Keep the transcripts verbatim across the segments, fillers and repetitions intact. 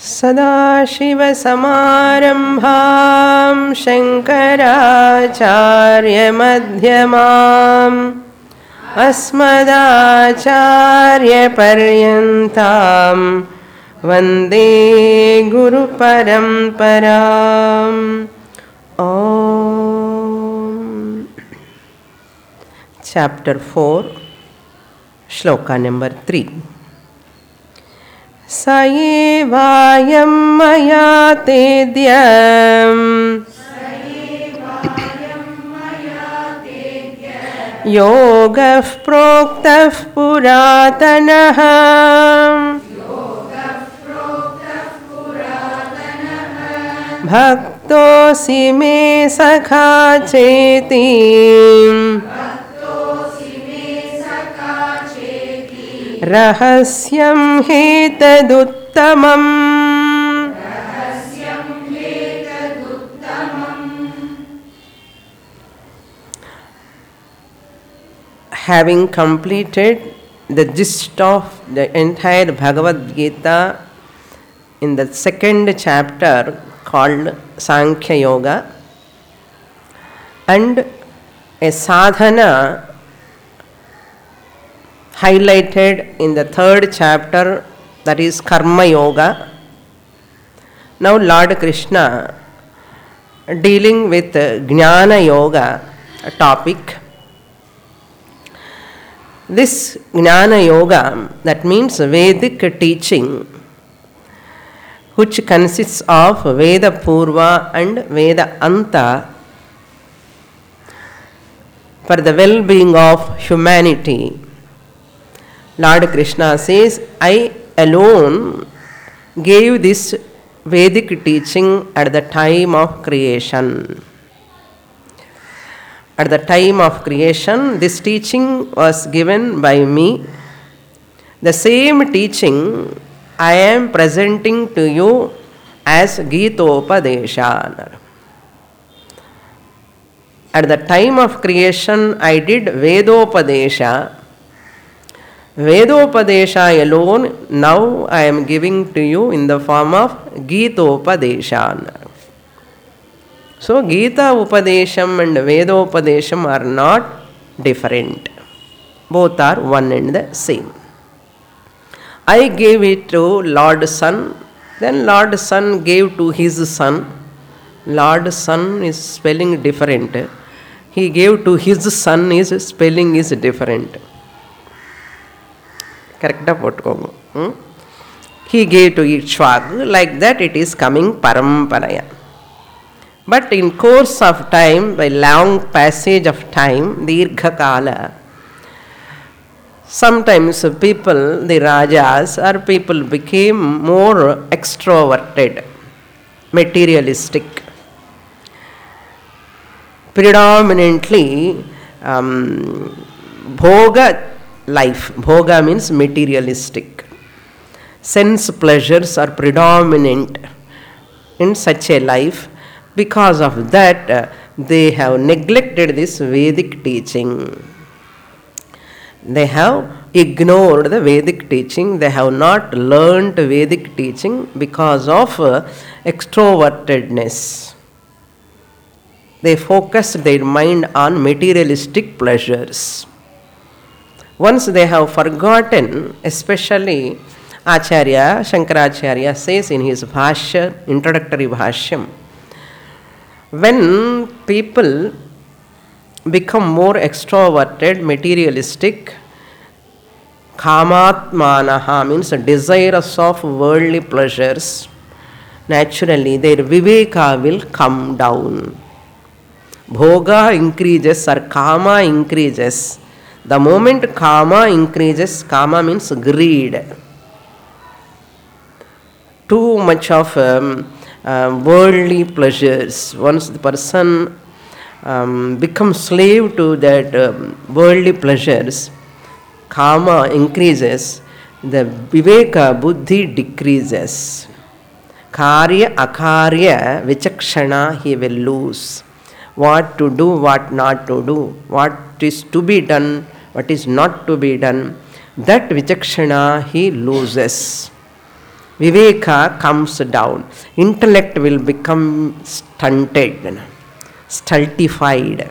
सदाशिवसमारम्भां शङ्कराचार्यमध्यमाम् अस्मदाचार्यपर्यन्तां वन्दे गुरुपरम्पराम्. Om. Chapter four, Shloka number three. Saevayam maya tedyam Yogah proktah puratanah Bhaktosi me sakha cheti Rahasyam hetaduttamam. Having completed the gist of the entire Bhagavad Gita in the second chapter called Sankhya Yoga, and a sadhana highlighted in the third chapter, that is Karma Yoga. Now Lord Krishna dealing with Jnana Yoga topic. This Jnana Yoga, that means Vedic teaching, which consists of Veda Purva and Veda Anta, for the well-being of humanity. Lord Krishna says, I alone gave this Vedic teaching at the time of creation. At the time of creation, this teaching was given by me. The same teaching I am presenting to you as Gitopadesha. At the time of creation, I did Vedopadesha. Vedopadesha alone, now I am giving to you in the form of Gitopadesha. So, Gita Upadesham and Vedopadesham are not different. Both are one and the same. I gave it to Lord Son, then Lord Son gave to his son. Lord Son is spelling different. He gave to his son, is spelling is different. Correct? Hmm? He gave to Ikshvaku, like that it is coming paramparaya. But in course of time, by long passage of time, Dirgha Kala, sometimes people, the Rajas or people became more extroverted, materialistic. Predominantly, um, Bhoga life. Bhoga means materialistic. Sense pleasures are predominant in such a life. Because of that, uh, they have neglected this Vedic teaching. They have ignored the Vedic teaching. They have not learnt Vedic teaching because of uh, extrovertedness. They focused their mind on materialistic pleasures. Once they have forgotten, especially Acharya, Shankaracharya says in his Bhashya, introductory Bhashyam, when people become more extroverted, materialistic, kamatmanaha means desirous of worldly pleasures, naturally their viveka will come down. Bhoga increases or kama increases. The moment kama increases, kama means greed. Too much of um, uh, worldly pleasures. Once the person um, becomes slave to that um, worldly pleasures, kama increases, the viveka, buddhi decreases. Karya, akarya, vichakshana he will lose. What to do, what not to do, what is to be done, what is not to be done, that vichakshana he loses. Viveka comes down. Intellect will become stunted, stultified.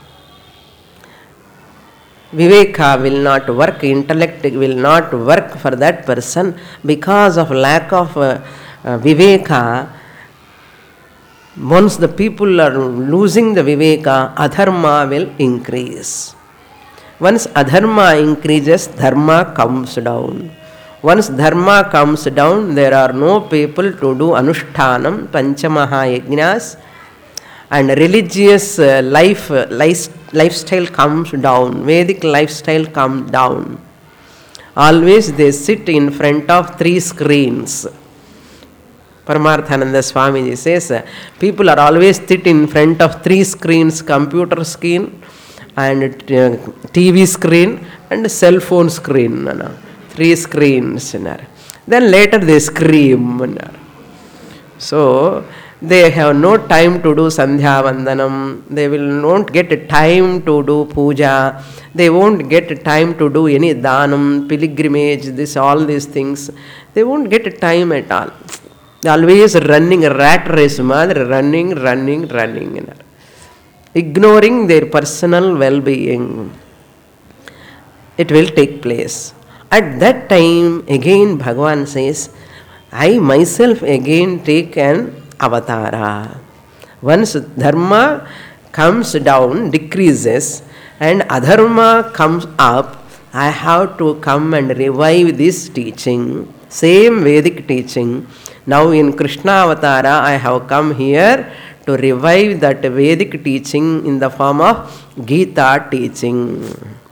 Viveka will not work, intellect will not work for that person because of lack of uh, uh, Viveka. Once the people are losing the Viveka, adharma will increase. Once adharma increases, dharma comes down. Once dharma comes down, there are no people to do anushtanam, panchamaha yajnas, and religious uh, life, uh, life lifestyle comes down. Vedic lifestyle comes down. Always they sit in front of three screens. Paramarthananda Swamiji says, uh, people are always sit in front of three screens, computer screen and uh, T V screen and cell phone screen. No, no. Three screens. Then later they scream. So they have no time to do Sandhya Vandanam. They will not get time to do puja. They won't get time to do any dhanam, pilgrimage, this all these things. They won't get time at all. They always running a rat race, mother, running, running, running. Ignoring their personal well-being. It will take place. At that time, again Bhagavan says, I myself again take an avatara. Once dharma comes down, decreases, and adharma comes up, I have to come and revive this teaching, same Vedic teaching. Now in Krishna avatara, I have come here to revive that Vedic teaching in the form of Gita teaching.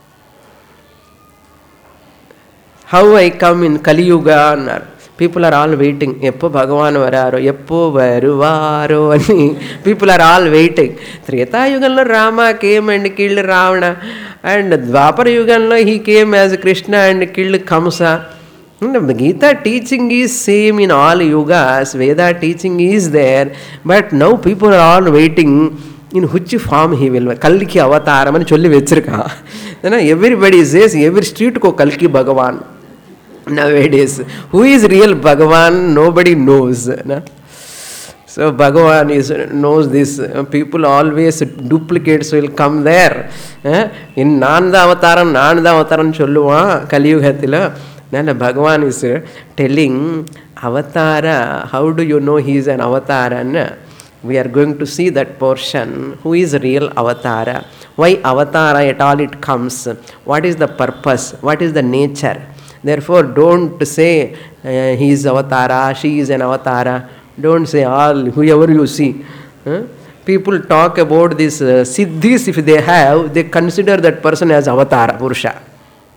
How I come in Kali Yuga? People are all waiting. Eppo Bhagavan vararo, eppo varuvaro ani. People are all waiting. Treta Yuganlo Rama came and killed Ravana, and Dwapara Yuganlo he came as Krishna and killed Kamsa. The Gita teaching is same in all yugas. Veda teaching is there, but now people are all waiting. In which form he will? Kalki avataram ani cholli vechirka. Then everybody says every street ko Kalki Bhagavan. Nowadays, who is real Bhagavan? Nobody knows. No? So Bhagavan is knows this. People always duplicates will come there. In Nanda Avataram, Nanda Avataram cholluva Kaliyugathila. Then Bhagavan is telling Avatara. How do you know he is an Avatara? We are going to see that portion. Who is real Avatara? Why Avatara at all it comes? What is the purpose? What is the nature? Therefore, don't say uh, he is avatara, she is an avatara. Don't say all, whoever you see. Huh? People talk about this uh, siddhis, if they have, they consider that person as avatara, Purusha.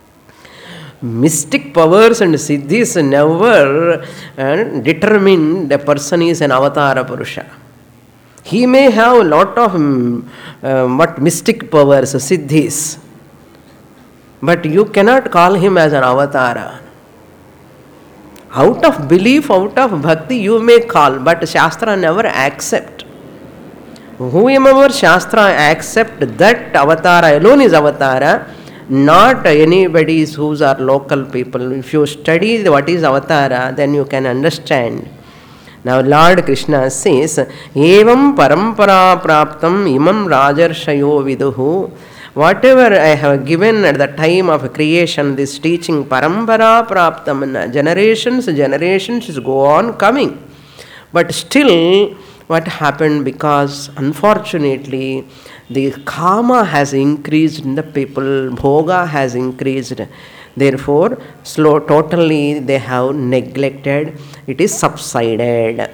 Mystic powers and siddhis never uh, determine the person is an avatara, Purusha. He may have a lot of um, uh, what mystic powers, siddhis. But you cannot call him as an avatara. Out of belief, out of bhakti, you may call, but Shastra never accept. Whoever Shastra accept that avatara alone is avatara, not anybody who are local people. If you study what is avatara, then you can understand. Now Lord Krishna says, Evam parampara praptam imam rajarshayo viduhu. Whatever I have given at the time of creation, this teaching, parampara praptam, generations, generations go on coming. But still, what happened? Because unfortunately, the karma has increased in the people, bhoga has increased. Therefore, slow, totally they have neglected, it is subsided.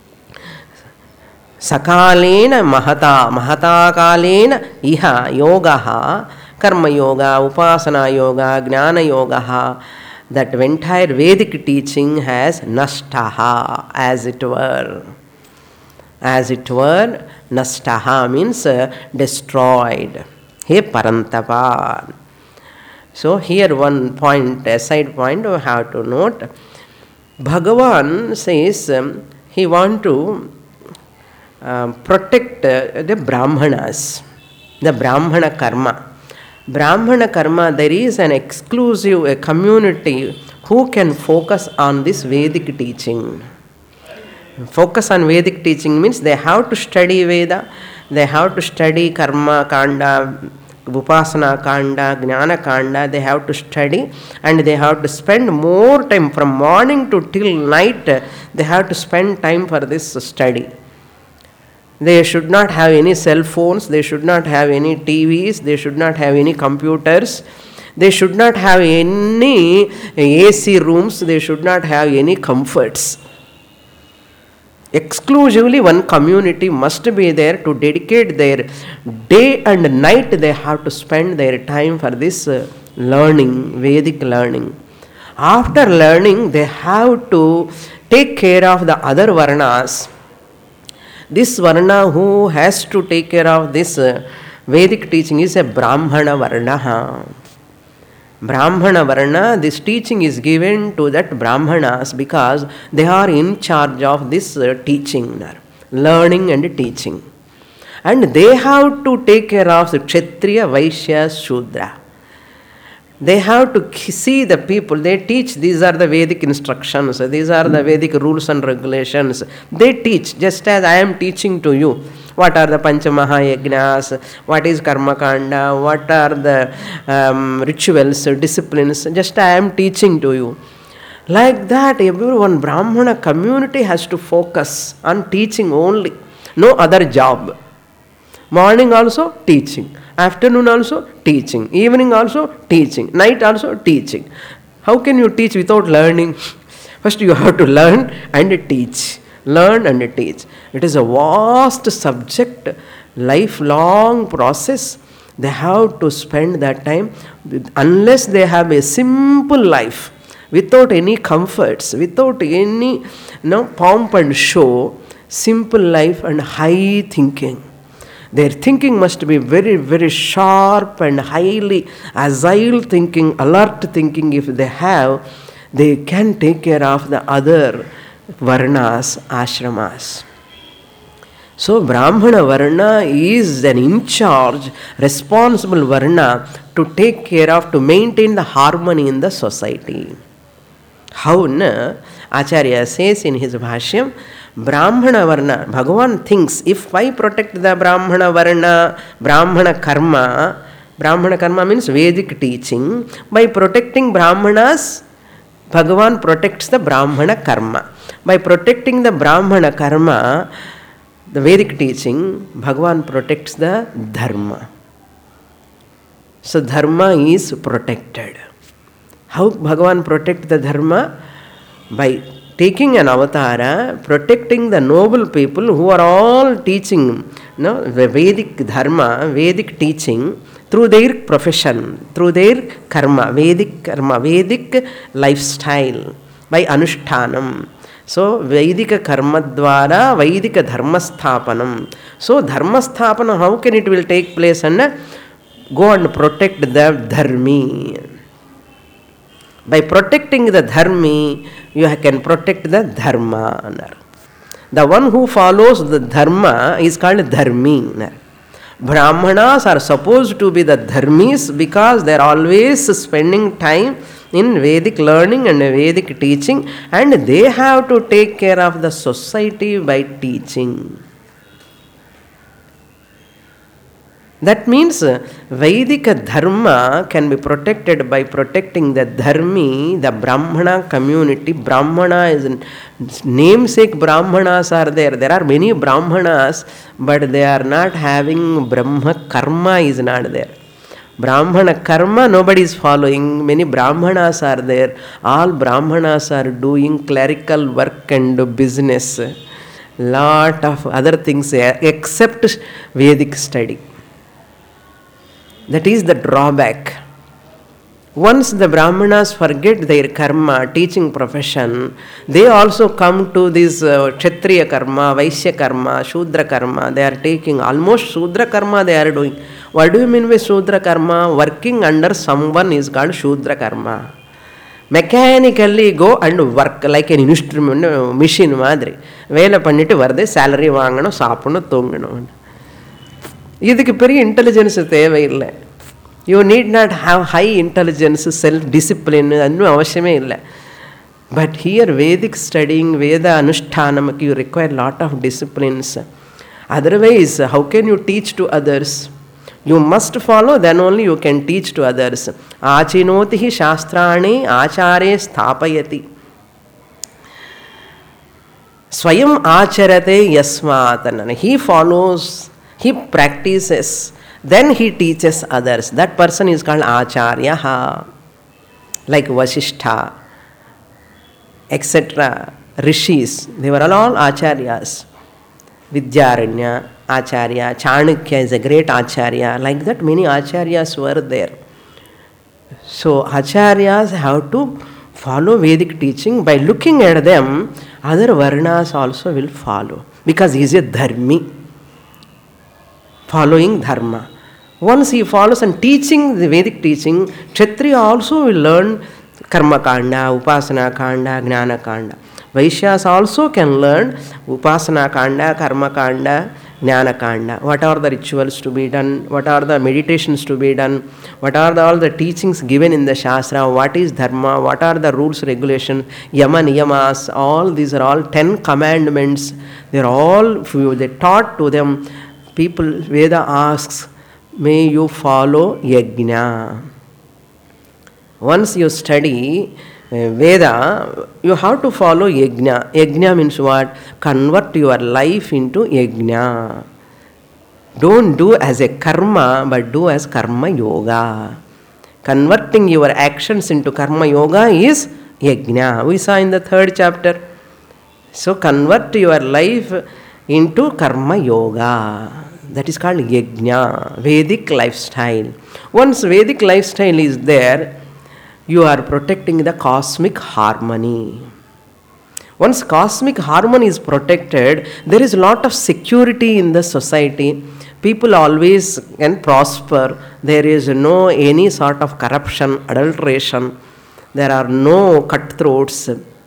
Sakalena mahata, mahata kalena iha yogaha, karma yoga, upasana yoga, jnana yogaha. That entire Vedic teaching has nashtaha, as it were. As it were, nashtaha means uh, destroyed. He parantapa. So here one point, a side point we have to note. Bhagavan says um, he want to Um, protect uh, the Brahmanas, the Brahmana karma. Brahmana karma, there is an exclusive a community who can focus on this Vedic teaching. Focus on Vedic teaching means they have to study Veda, they have to study Karma Kanda, Upasana Kanda, Jnana Kanda, they have to study and they have to spend more time from morning to till night, they have to spend time for this study. They should not have any cell phones, they should not have any T Vs, they should not have any computers, they should not have any A C rooms, they should not have any comforts. Exclusively one community must be there to dedicate their day and night, they have to spend their time for this learning, Vedic learning. After learning, they have to take care of the other varnas. This varna who has to take care of this uh, Vedic teaching is a Brahmana varna. Brahmana varna, this teaching is given to that Brahmanas because they are in charge of this uh, teaching, learning and teaching. And they have to take care of the Kshatriya, Vaishya, Shudra. They have to see the people, they teach, these are the Vedic instructions, these are the Vedic rules and regulations. They teach, just as I am teaching to you. What are the Panchamaha what is Karma Kanda, what are the um, rituals, disciplines, just I am teaching to you. Like that, everyone, Brahmana community has to focus on teaching only, no other job. Morning also teaching. Afternoon also teaching, evening also teaching, night also teaching. How can you teach without learning? First you have to learn and teach. Learn and teach. It is a vast subject, lifelong process. They have to spend that time. Unless they have a simple life, without any comforts, without any you know, pomp and show, simple life and high thinking. Their thinking must be very, very sharp and highly agile thinking, alert thinking. If they have, they can take care of the other varnas, ashramas. So, Brahmana varna is an in charge, responsible varna to take care of, to maintain the harmony in the society. How na? Acharya says in his Bhashyam, Brahmana varna, Bhagavan thinks, if I protect the Brahmana varna, Brahmana karma, Brahmana karma means Vedic teaching, by protecting Brahmanas, Bhagavan protects the Brahmana karma. By protecting the Brahmana karma, the Vedic teaching, Bhagavan protects the Dharma. So Dharma is protected. How Bhagavan protect the Dharma? By taking an avatara, protecting the noble people who are all teaching no, the Vedic Dharma, Vedic teaching through their profession, through their karma, Vedic karma, Vedic lifestyle, by Anushtanam. So, Vedika karma dvara, Vedika dharma sthapanam. So, dharma sthapana, how can it will take place? And go and protect the dharmi. By protecting the dharmi, you can protect the dharma. The one who follows the dharma is called dharmi. Brahmanas are supposed to be the dharmis because they are always spending time in Vedic learning and Vedic teaching, and they have to take care of the society by teaching. That means Vedika Dharma can be protected by protecting the Dharmi, the Brahmana community. Brahmana is, namesake Brahmanas are there. There are many Brahmanas, but they are not having Brahma Karma is not there. Brahmana Karma nobody is following. Many Brahmanas are there. All Brahmanas are doing clerical work and business. Lot of other things except Vedic study. That is the drawback. Once the Brahmanas forget their karma, teaching profession, they also come to this uh, Kshatriya karma, Vaishya karma, Shudra karma. They are taking almost Shudra karma they are doing. What do you mean by Shudra karma? Working under someone is called Shudra karma. Mechanically go and work like an instrument, machine madri. Vela pannittu varde salary vaangano, saapunu, thongano. இதுக்கு பெரிய intelligence தேவையில்லை. You need not have high intelligence, self-discipline, annu avashyame illa. But here Vedic studying, Veda Anushtanam, you require lot of disciplines. Otherwise, how can you teach to others? You must follow, then only you can teach to others. Achinoti hi shastrani achare sthapayati. Swayam acharate yasmat. He follows, he practices, then he teaches others. That person is called acharya. Like Vasishtha, et cetera. Rishis, they were all acharyas. Vidyaranya, Acharya, Chanukya is a great Acharya. Like that, many Acharyas were there. So, Acharyas have to follow Vedic teaching. By looking at them, other Varnas also will follow. Because he is a Dharmi, following Dharma. Once he follows and teaching the Vedic teaching, Kshatriya also will learn Karma Kanda, Upasana Kanda, Jnana Kanda. Vaishyas also can learn Upasana Kanda, Karma Kanda, Jnana Kanda. What are the rituals to be done? What are the meditations to be done? What are the, all the teachings given in the Shastra? What is Dharma? What are the rules, regulations? Yama, Niyamas, all these are all ten commandments. They are all, they taught to them. People, Veda asks, may you follow Yajna. Once you study Veda, you have to follow Yajna. Yajna means what? Convert your life into Yajna. Don't do as a karma, but do as karma yoga. Converting your actions into karma yoga is Yajna. We saw in the third chapter. So convert your life into karma yoga. That is called Yajna, Vedic lifestyle. Once Vedic lifestyle is there, you are protecting the cosmic harmony. Once cosmic harmony is protected, there is a lot of security in the society. People always can prosper. There is no any sort of corruption, adulteration. There are no cutthroats,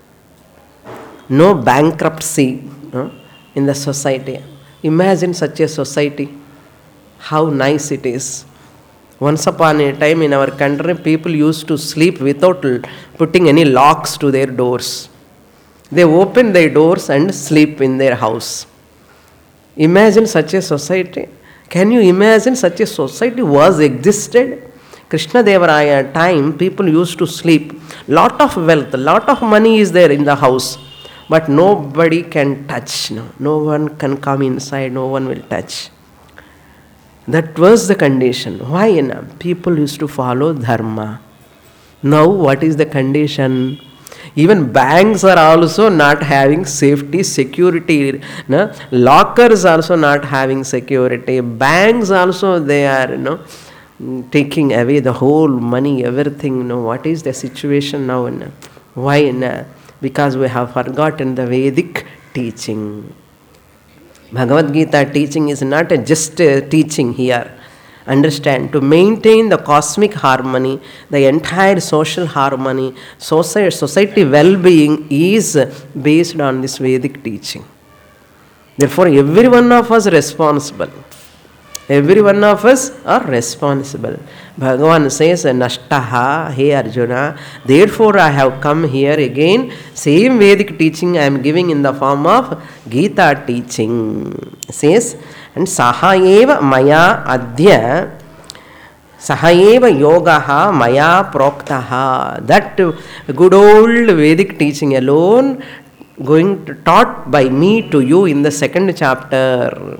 no bankruptcy uh, in the society. Imagine such a society. How nice it is. Once upon a time in our country, people used to sleep without putting any locks to their doors. They open their doors and sleep in their house. Imagine such a society. Can you imagine such a society was existed? Krishna Devaraya time, people used to sleep. Lot of wealth, lot of money is there in the house. But nobody can touch. No, no one can come inside, no one will touch. That was the condition. Why? No? People used to follow dharma. Now what is the condition? Even banks are also not having safety, security. No? Lockers also not having security. Banks also, they are you know, taking away the whole money, everything. You know, what is the situation now? No? Why? No? Because we have forgotten the Vedic teaching. Bhagavad Gita teaching is not a just a teaching here. Understand, to maintain the cosmic harmony, the entire social harmony, society, society well-being is based on this Vedic teaching. Therefore, every one of us is responsible. Every one of us are responsible. Bhagavan says, Nashtaha, hey Arjuna, therefore I have come here again. Same Vedic teaching I am giving in the form of Gita teaching. Says, and Sahaeva Maya Adya, Sahaeva Yogaha Maya Proktaha. That good old Vedic teaching alone, going to, taught by me to you in the second chapter.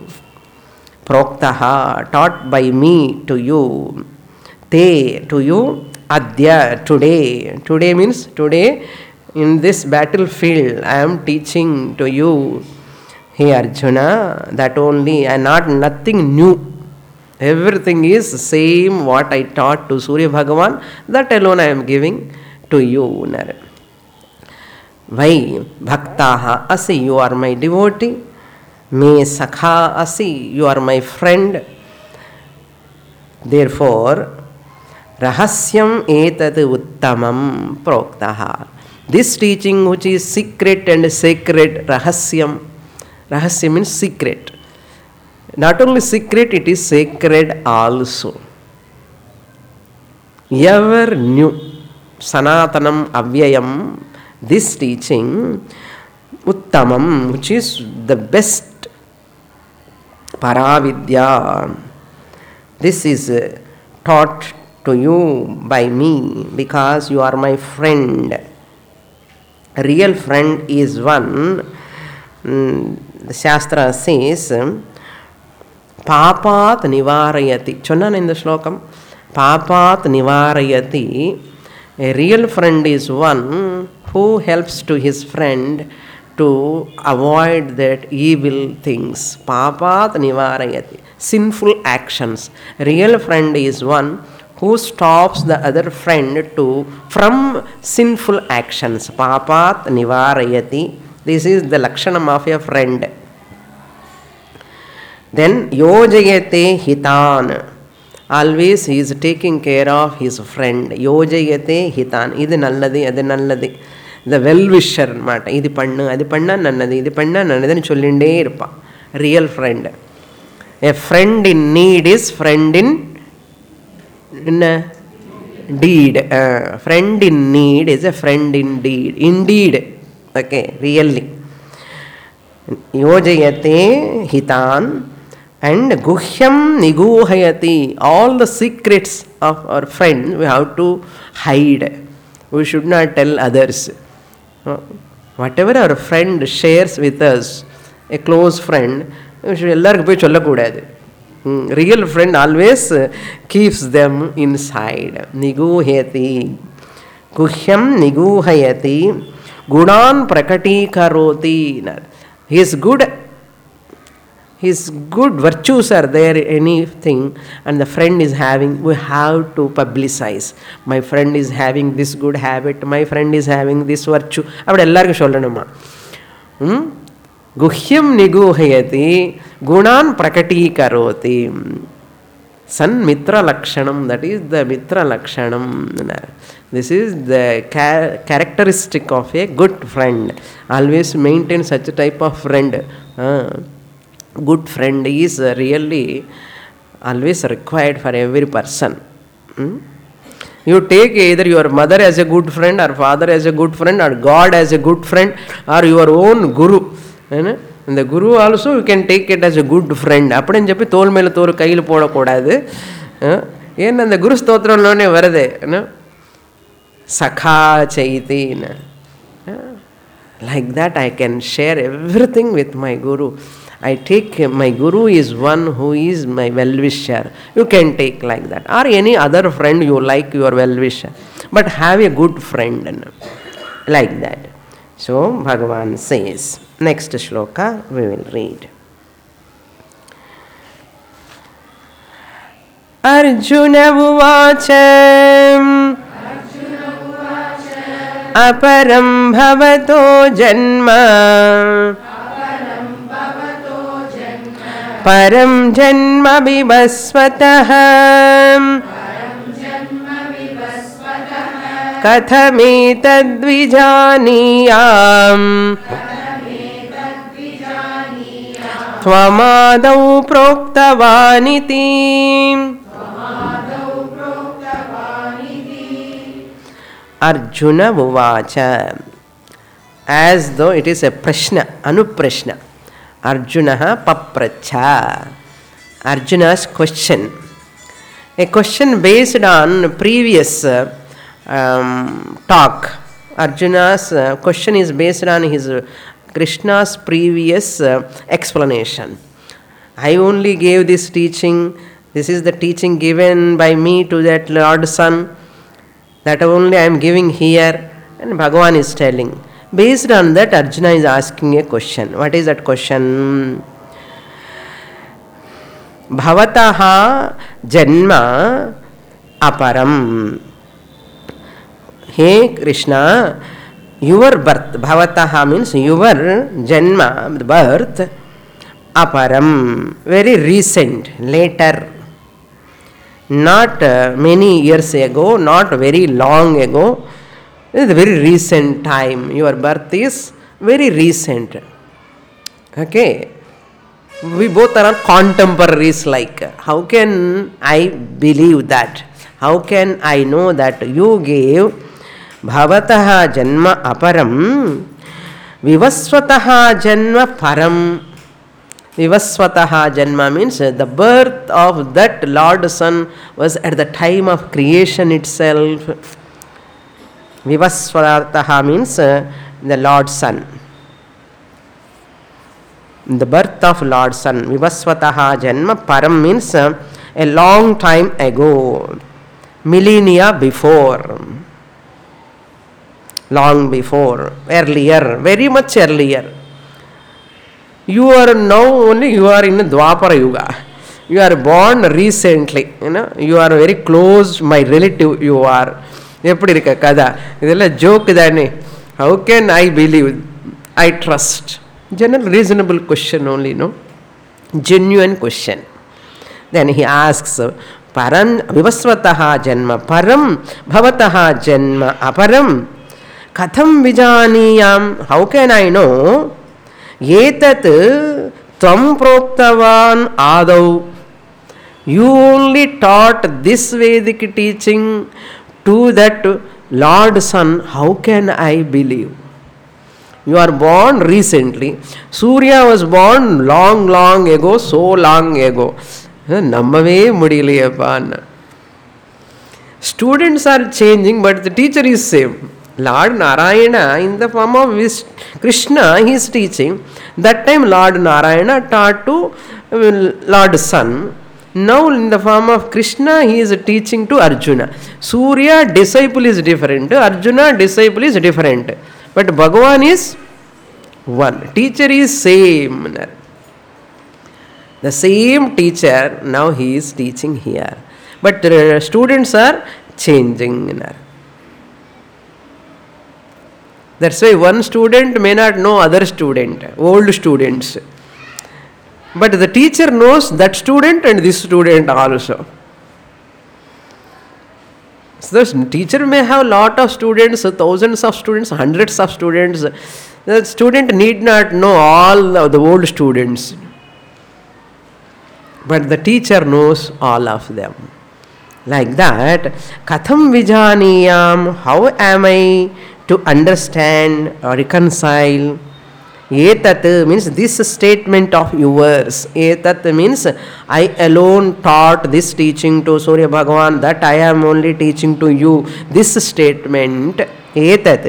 Proktaha, taught by me to you. Te, to you. Adya, today. Today means today in this battlefield I am teaching to you. Hey Arjuna, that only and not nothing new. Everything is same what I taught to Surya Bhagavan, that alone I am giving to you. Vai bhaktaha asi, you are my devotee. Me sakha asi, you are my friend. Therefore, rahasyam etad uttamam proktaha. This teaching which is secret and sacred, rahasyam. Rahasya means secret. Not only secret, it is sacred also. ever knew Sanatanam Avyayam, this teaching, Uttamam, which is the best Paravidya. This is uh, taught to you by me because you are my friend. A real friend is one, mm, the Shastra says, Papat Nivarayati. Chonnan in the Shlokam. Papat Nivarayati. A real friend is one who helps to his friend to avoid that evil things. Papat Nivarayati. Sinful actions. A real friend is one who stops the other friend to from sinful actions. Papat Nivarayati. This is the lakshanam of a friend. Then yojayate hitan. Always he is taking care of his friend. Yojayate hitan. Idu nalladi, adu nalladi. The well-wisher mata. Idu pannu, adu panna nannadi, idu panna nannadi sollinde irpa. Real friend. A friend in need is friend in, in a deed. Uh, friend in need is a friend in deed. Indeed. Okay, really. Yojayate hitan. And guhyam niguhayati. All the secrets of our friend we have to hide. We should not tell others. Whatever our friend shares with us, a close friend, we should ellarku poi sollakudadu. Real friend always keeps them inside. Niguhayati. Guhyam niguhayati. Gunan prakati karoti. His good His good virtues are there, anything, and the friend is having, we have to publicize. My friend is having this good habit, my friend is having this virtue. Hmm? Guhyam niguhayati, gunan prakati karoti. San mitra lakshanam, that is the mitra lakshanam. This is the char- characteristic of a good friend. Always maintain such a type of friend. Uh, Good friend is really always required for every person. Hmm? You take either your mother as a good friend, or father as a good friend, or God as a good friend, or your own guru. And the guru also you can take it as a good friend. Appadin cheppi tol mela tol kaiyil poda kodadu. Yen and the guru stotram lone varade. Sakha chaiti. Like that I can share everything with my guru. I take my guru is one who is my well-wisher. You can take like that. Or any other friend you like, your well-wisher. But have a good friend. Like that. So, Bhagavan says, next shloka we will read. Arjuna Uvacham Aparam Bhavato Janma Param Janma Vibhasvatah Kathame Tadvijaniyam Tvamadau Proktavaniti. Arjuna Uvacha. As though it is a prashna, anuprashna. Arjuna papracha. Arjuna's question. A question based on previous um, talk. Arjuna's uh, question is based on his uh, Krishna's previous uh, explanation. I only gave this teaching. This is the teaching given by me to that Lord Son. That only I am giving here. And Bhagavan is telling. Based on that, Arjuna is asking a question. What is that question? Bhavataha janma aparam. Hey Krishna, your birth, Bhavataha means your janma, birth, aparam, very recent, later. Not uh, many years ago, not very long ago. It is a very recent time. Your birth is very recent. Okay. We both are contemporaries like. How can I believe that? How can I know that you gave bhavataha janma aparam vivasvataha janma param? Vivasvataha janma means the birth of that Lord Sun was at the time of creation itself. Vivasvataha means uh, the Lord Sun. The birth of Lord Sun. Vivasvataha janma param means uh, a long time ago. Millennia before. Long before. Earlier. Very much earlier. You are now only, you are in Dwapara Yuga. You are born recently. You know, you are very close, my relative you are. எப்படி இருக்க கதா இதெல்லாம் joke தானே. How can I believe? I trust. General reasonable question only, no? Genuine question. Then he asks, Param vivasvataha janma param bhavataha janma aparam katham vijaniyam? How can I know? Etat tvam proktavan adau. You only taught this Vedic teaching to that Lord Sun. How can I believe? You are born recently. Surya was born long, long ago, so long ago. Nammave mudiyalayappaa. Students are changing, but the teacher is same. Lord Narayana, in the form of Krishna, he is teaching. That time Lord Narayana taught to Lord Sun. Now in the form of Krishna, he is teaching to Arjuna. Surya disciple is different. Arjuna disciple is different. But Bhagavan is one. Teacher is same. The same teacher, now he is teaching here. But the students are changing. That's why one student may not know other student, old students. But the teacher knows that student and this student also. So the teacher may have lot of students, thousands of students, hundreds of students. The student need not know all of the old students. But the teacher knows all of them. Like that, katham vijaniyam, how am I to understand or reconcile? Etat means this statement of yours. Etat means I alone taught this teaching to Surya Bhagavan, that I am only teaching to you. This statement, etat,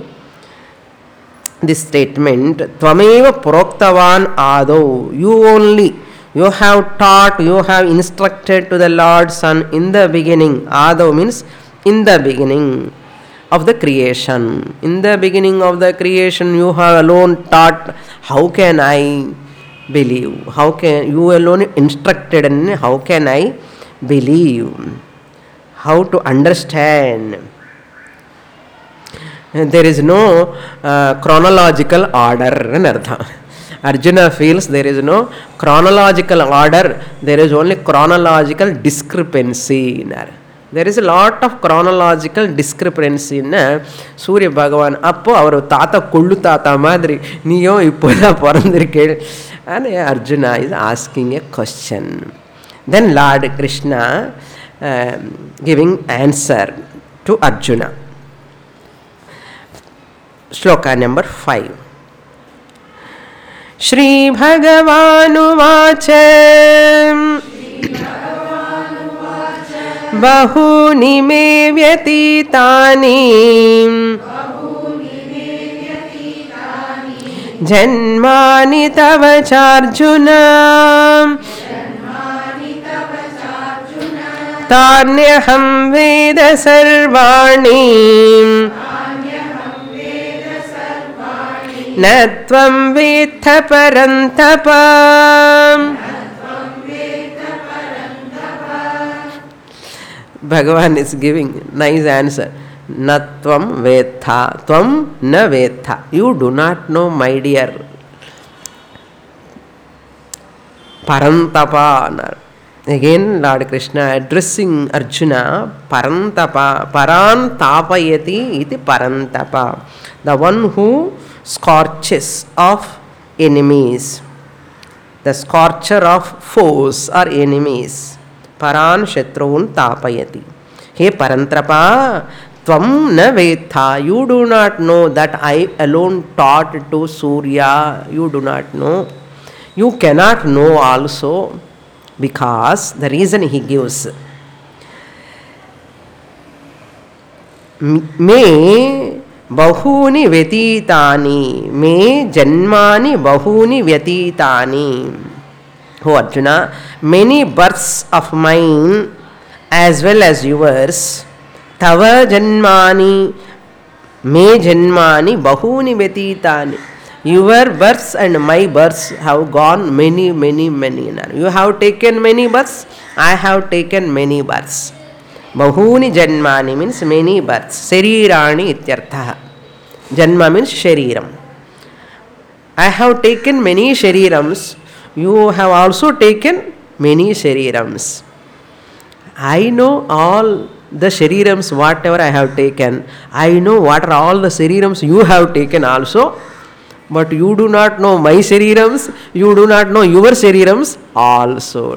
this statement, tvameva proktavan adau, you only, you have taught, you have instructed to the Lord Sun in the beginning. Adau means in the beginning of the creation. In the beginning of the creation, you have alone taught. How can I believe? How can you alone instructed, and how can I believe? How to understand? There is no uh, chronological order. Arjuna feels there is no chronological order. There is only chronological discrepancy. There is a lot of chronological discrepancy in Surya Bhagavan. Appo avaru tata kollu tata madri niyo ippoda porandirke, and Arjuna is asking a question. Then Lord Krishna uh, giving answer to Arjuna. Shloka number five. Shri Bhagavanu vacha bahuni me vyatitani janmani tava charjuna tanyaham veda sarvani natvam vetha parantapam. Bhagavan is giving nice answer. Natvam vetha, tvam na vetha. You do not know, my dear. Parantapa. Again Lord Krishna addressing Arjuna. Parantapa. Paran tapayati iti parantapa. The one who scorches of enemies. The scorcher of foes or enemies. Paran shatrun tapayati. He Parantrapa, Tvam na vetha. You do not know that I alone taught to Surya. You do not know. You cannot know also, because the reason he gives. Me bahuni vyatitani, me janmani bahuni vyatitani. Oh Arjuna, many births of mine as well as yours, tava janmani, me janmani bahuni vyatitani. Your births and my births have gone many, many, many. You have taken many births, I have taken many births. Bahuni janmani means many births. Sharirani ityartha. Janma means shariram. I have taken many sharirams. You have also taken many sharirams. I know all the sharirams, whatever I have taken. I know what are all the sharirams you have taken also. But you do not know my sharirams. You do not know your sharirams also.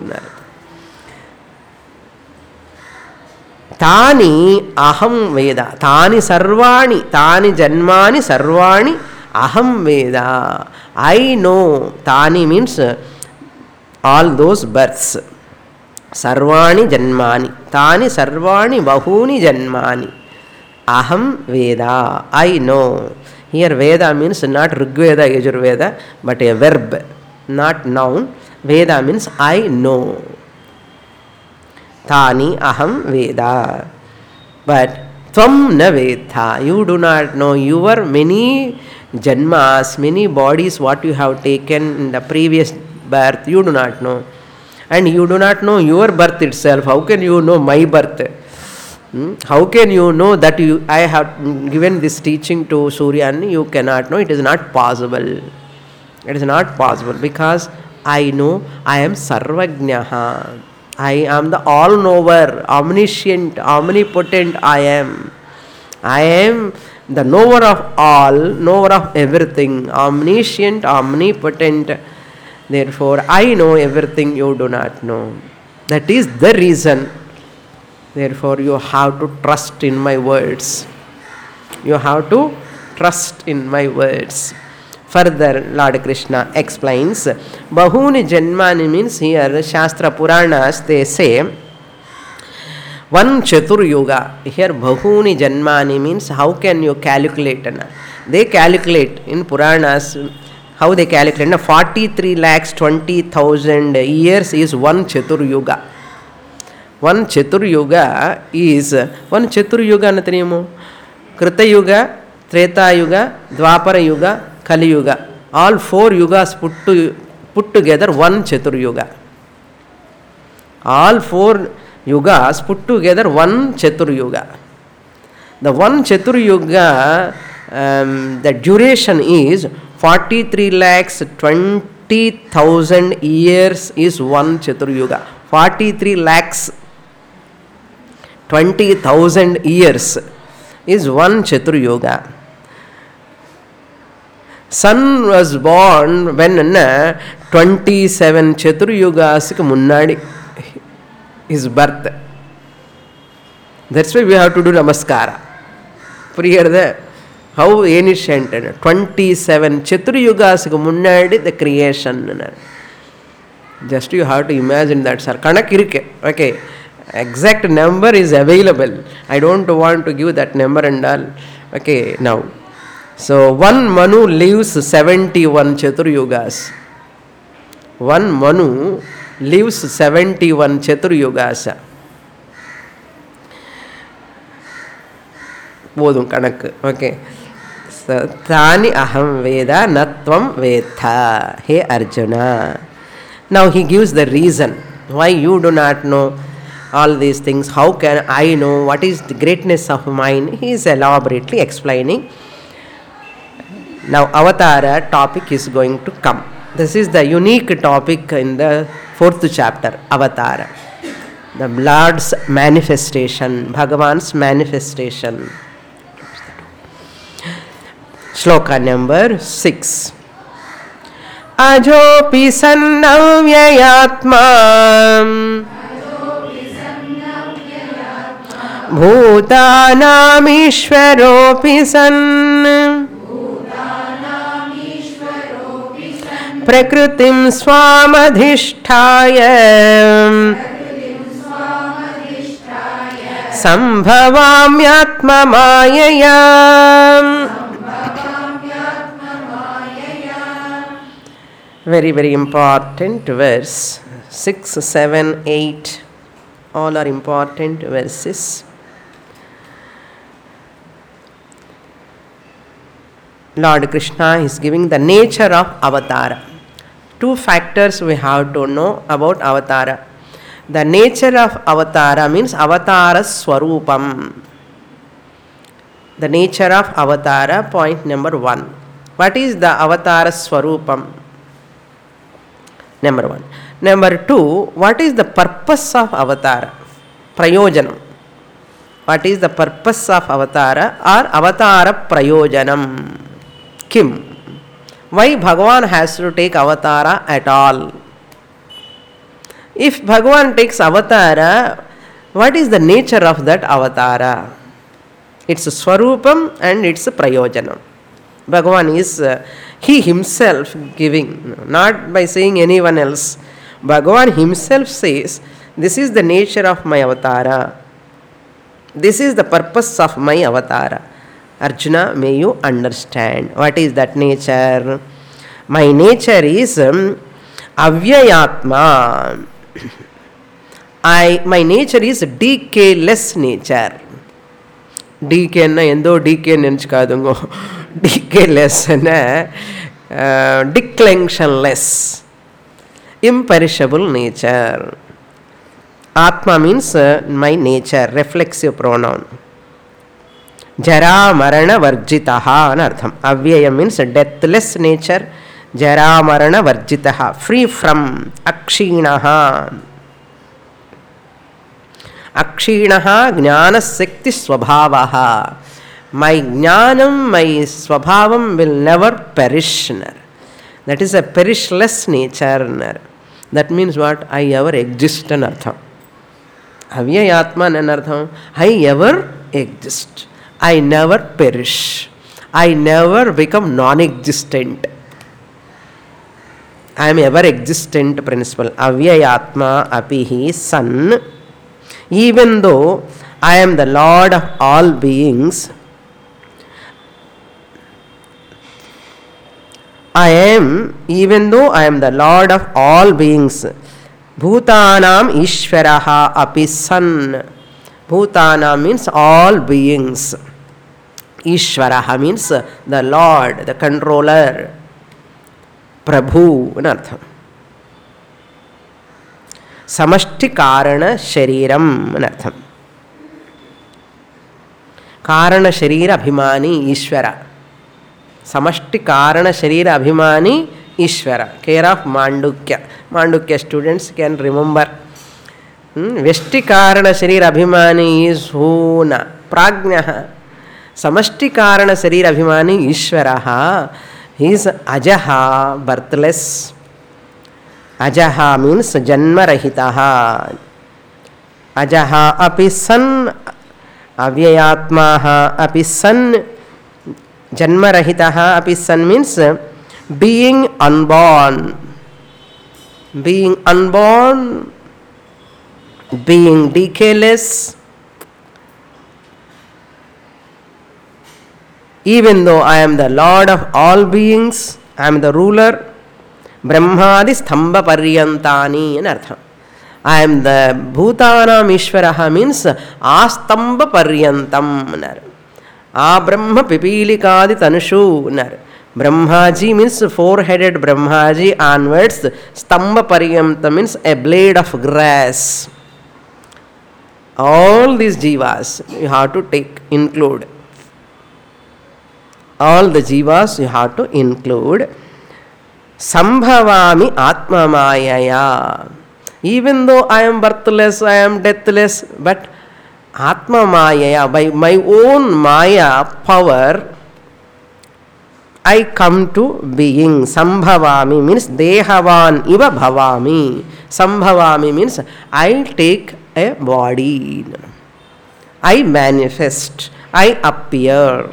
Tani aham veda. Tani sarvani. Tani janmani sarvani aham veda. I know. Tani means all those births. Sarvani janmani. Tani sarvani bahuni janmani. Aham veda. I know. Here Veda means not Rigveda, Yajurveda, but a verb, not noun. Veda means I know. Tani aham Veda. But Tvam na Vedha. You do not know your many janmas, many bodies, what you have taken in the previous birth. You do not know. And you do not know your birth itself. How can you know my birth? Hmm? How can you know that you I have given this teaching to Surya? You cannot know. It is not possible. It is not possible because I know I am Sarvajnaha. I am the all-knower, omniscient, omnipotent I am. I am the knower of all, knower of everything, omniscient, omnipotent. Therefore, I know everything you do not know. That is the reason. Therefore, you have to trust in my words. You have to trust in my words. Further, Lord Krishna explains, Bahuni Janmani means here, Shastra Puranas, they say, one Chatur Yuga. Here, Bahuni Janmani means how can you calculate? They calculate in Puranas, how they calculate? forty-three lakhs twenty thousand years is one Chatur Yuga. One Chatur Yuga is one Chatur Yuga Natrimo Krita Yuga, Treta Yuga, Dwapara Yuga, Kali Yuga. All four yugas put to put together one Chatur Yuga. All four yugas put together one Chatur Yuga. The one Chatur Yuga, um, the duration is forty-three lakhs twenty thousand years is one Chatur Yuga. forty-three lakhs twenty thousand years is one Chatur Yuga. Sun was born when twenty-seven Chatur Yugas munnadi his birth. That's why we have to do namaskara. Priya there. How ancient. twenty-seven Chatur Yugas munnadi the creation. Just you have to imagine that, sir. Kanak irukke. Okay. Exact number is available. I don't want to give that number and all. Okay, now. So, one Manu lives seventy-one Chatur Yugas. One Manu lives seventy-one Chatur Yugas. Bodum kanak. Okay. So, Tani aham veda natvam vetha. Hey Arjuna. Now he gives the reason why you do not know all these things. How can I know what is the greatness of mine? He is elaborately explaining. Now Avatara topic is going to come. This is the unique topic in the fourth chapter, Avatara. The Lord's manifestation, Bhagavan's manifestation. Shloka number six. Ajopi sannavyayatma भूतानामीश्वरोऽपि सन् प्रकृतिं स्वामधिष्ठाय सम्भवाम्यात्ममायया. Very, very important verse. six, seven, eight. All are important verses. Lord Krishna is giving the nature of avatara. Two factors we have to know about avatara. The nature of avatara means avatara swarupam. The nature of avatara, point number one. What is the avatara swarupam? Number one. Number two, what is the purpose of avatara? Prayojanam. What is the purpose of avatara or avatara prayojanam? Kim? Why Bhagavan has to take avatara at all? If Bhagavan takes avatara, what is the nature of that avatara? It's a swarupam and it's a prayojanam. Bhagavan is uh, he himself giving, not by saying anyone else. Bhagavan himself says, this is the nature of my avatara. This is the purpose of my avatara. Arjuna, may you understand. What is that nature? My nature is um, avyayatma. I, my nature is decay-less nature. Decay na endo decay nenchukadungo. Decay-less na uh, declensionless. Imperishable nature. Atma means uh, my nature, reflexive pronoun. Jara marana varjitaha anartham. Avyaya means deathless nature. Jara marana varjitaha, free from. Akshinaha. Akshinaha jnana sakti swabhavaha. My jnanam, my swabhavam will never perish. That is a perishless nature. That means what? I ever exist anartham. Avyayatman anartham. I ever exist. I never perish. I never become non-existent. I am ever existent principle. Avyayatma apihi san. Even though I am the Lord of all beings, I am, even though I am the Lord of all beings, Bhutanam Ishvaraha api san. Bhutana means all beings. Ishvaraha means the Lord, the controller. Prabhu anartham. Samashti Karana Shariram anartham. Karana Sharira Abhimani Ishvara. Samashti Karana Sharira Abhimani Ishvara. Care of Mandukya. Mandukya students can remember. Hmm? Veshti Karana Sharira Abhimani is who na? Prajnaha. Samashti Karana Sharira Abhimani Ishvaraha. He is Ajaha, birthless. Ajaha means Janma Rahitaha. Ajaha api san. Avyayatmaha api san. Janma Rahitaha api san means being unborn. Being unborn, being decayless. Even though I am the Lord of all beings, I am the ruler. Brahmadi stambha paryantani anartham. I am the Bhutanam Ishvaraha means Astambha paryantam. A Brahma Pipilikadi Tanushu. Brahmaji means four-headed Brahmaji onwards. Stambha paryanta means a blade of grass. All these jivas you have to take, include. All the jivas you have to include. Sambhavami Atma Mayaya. Even though I am birthless, I am deathless, but Atma Mayaya, by my own Maya power, I come to being. Sambhavami means Dehavan Iva Bhavami. Sambhavami means I take a body. I manifest, I appear.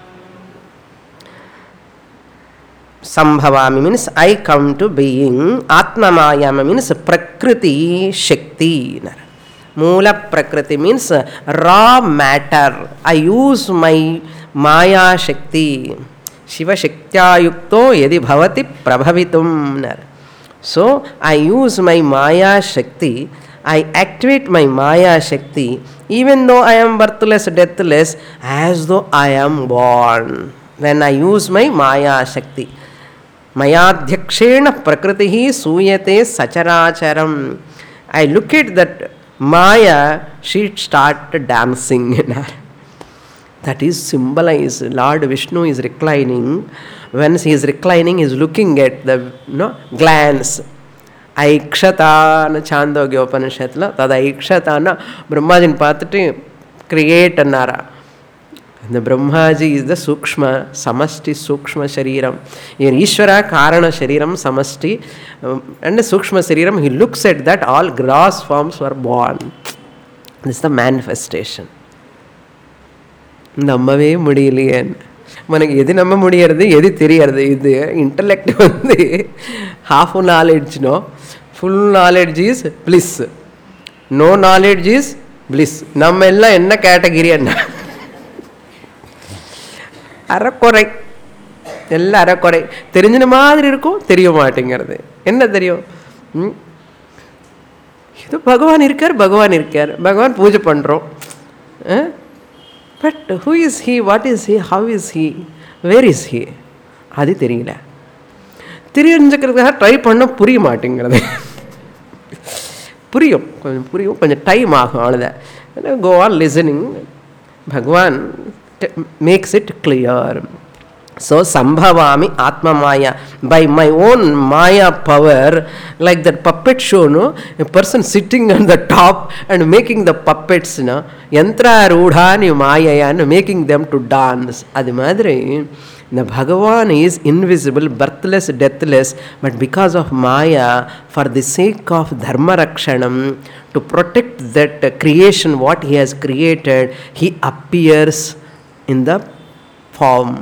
Sambhavami means I come to being. Atmamayam means Prakriti Shakti. Moola Prakriti means raw matter. I use my Maya Shakti. Shiva Shaktya Yukto Yadi Bhavati Prabhavitum. So I use my Maya Shakti. I activate my Maya Shakti even though I am birthless, deathless, as though I am born. When I use my Maya Shakti. Mayadhyakshena prakritihi suyate sacharacharam. I look at that Maya, she started dancing. That is symbolized. Lord Vishnu is reclining. When he is reclining, he is looking at the you know, glance. Aikshata na Chandogya Upanishadla. Tada Aikshata na Brahmajin Patati create anara. The Brahmaji is the Sukshma, Samasti Sukshma Shariram. In Ishvara Karana Shariram Samasti um, and the Sukshma Shariram, he looks at that all gross forms were born. This is the manifestation. Nammave Mudilian. మనకి ఏది నమ్మ ముడియறது ఏది తెలియదు ఇది intellect ఉంది half knowledge no full knowledge is bliss no knowledge is bliss நம்ம எல்லாம் என்ன கேட்டகரி என்ன அறக்குறை எல்லாம் அறக்குறை தெரிஞ்சின மாதிரி இருக்கும் தெரிய மாட்டேங்கிறது என்ன தெரியும் இது பகவான் இருக்கார் பகவான் இருக்கார் பகவான் பூஜை பண்ணுறோம் but who is he what is he how is he where is he அது தெரியல தெரிஞ்சுக்கிறதுக்காக ட்ரை பண்ண புரிய மாட்டேங்கிறது புரியும் கொஞ்சம் புரியும் கொஞ்சம் டைம் ஆகும் அவ்வளோதான் கோ ஆன் லிசனிங் பகவான் makes it clear. So Sambhavami Atma Maya. By my own Maya power, like that puppet show, no? A person sitting on the top and making the puppets, no? Yantra Rudhani Maya and making them to dance. Adi madri, the Bhagavan is invisible, birthless, deathless, but because of Maya, for the sake of Dharma Rakshanam, to protect that creation, what he has created, he appears in the form.